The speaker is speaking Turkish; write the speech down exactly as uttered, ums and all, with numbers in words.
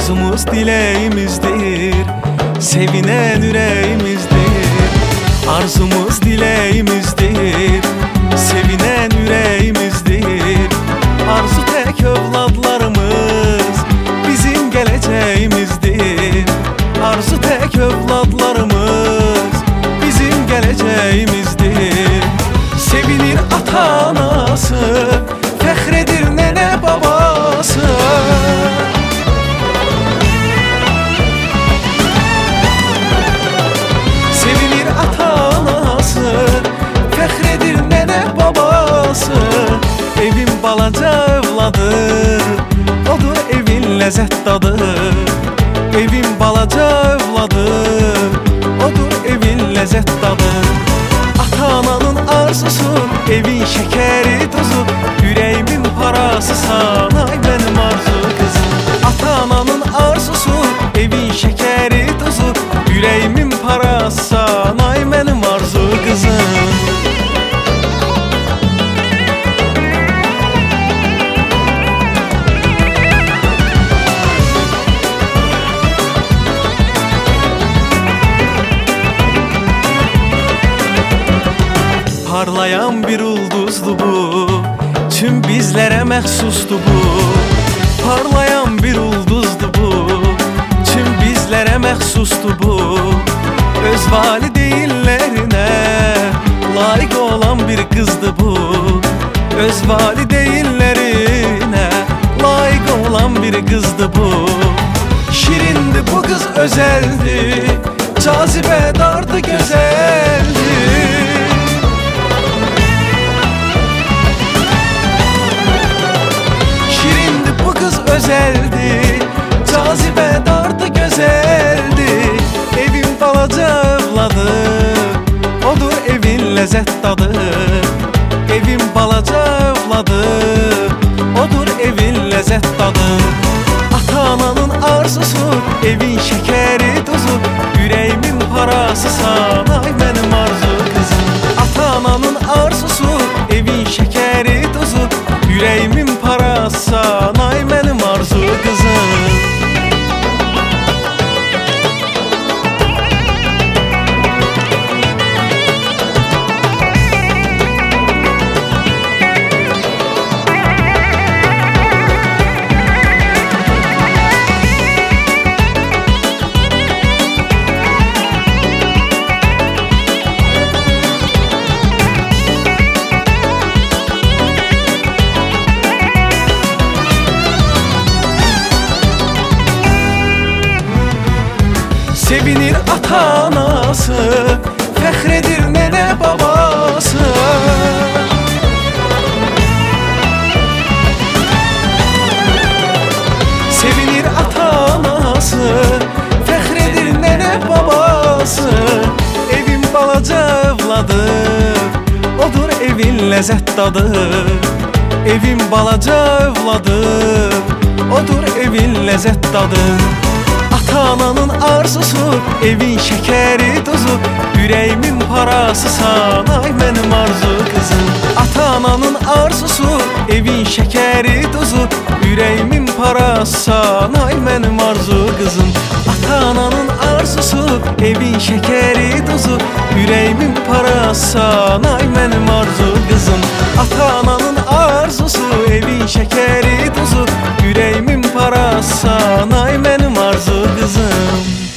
Arzumuz dileğimizdir, sevinen yüreğimizdir. Arzumuz dileğimizdir, sevinen yüreğimizdir. Arzu tek evladlarımız bizim geleceğimizdir. Arzu tek evladlarımız bizim geleceğimizdir. Sevinir ata-anası, fəxredir nene babası. Sevinir ata-anası, fəxredir nene babası. Evin balaca evladır, odur evin lezzət dadı. Evin balaca evladır, odur evin lezzət dadı. Ata-ananın arzusu, evin şəkəri tuzu, yüreğimin parası sana, ay benim arzu kızım. Ata-ananın arzusu, evin şəkəri tuzu, yüreğimin parası sana, ay benim arzu kızım. Parlayan bir ulduzdu bu, tüm bizlere məxsusdu bu. Parlayan bir ulduzdu bu, tüm bizlere məxsusdu bu. Öz valideynlerine layık olan bir kızdı bu. Öz valideynlerine layık olan bir kızdı bu. Şirindi bu kız özeldi, cazibe dardı güzeldi. Özeldi, cazibe dardı güzeldi. Evin balaca evladı, odur evin lezzət dadı. Evin balaca evladı, odur evin lezzət dadı. Ata-ananın arzusu, evin şəkəri tuzu, yüreğimin parası sana, ay benim arzu kızım. Ata-ananın arzusu, evin şəkəri tuzu, yüreğimin parası sana, ay benim arzu kızım. Sevinir ata-anası, fəxredir nene babası. Sevinir ata-anası, fəxredir nene babası. Evin balaca evladır, odur evin lezzət dadı. Evin balaca evladır, odur evin lezzət dadı. Ata-ananın arzusu, evin şəkəri tuzu, yüreğimin parası sana, ay benim arzu kızım. Ata-ananın arzusu, evin şəkəri tuzu, yüreğimin parası sana, ay benim arzu kızım. Ata-ananın arzusu, evin şəkəri tuzu, yüreğimin parası sana, ay benim arzu kızım. Ata-ananın arzusu, evin şəkəri tuzu, yüreğimin parası sana, ay benim arzu kızım.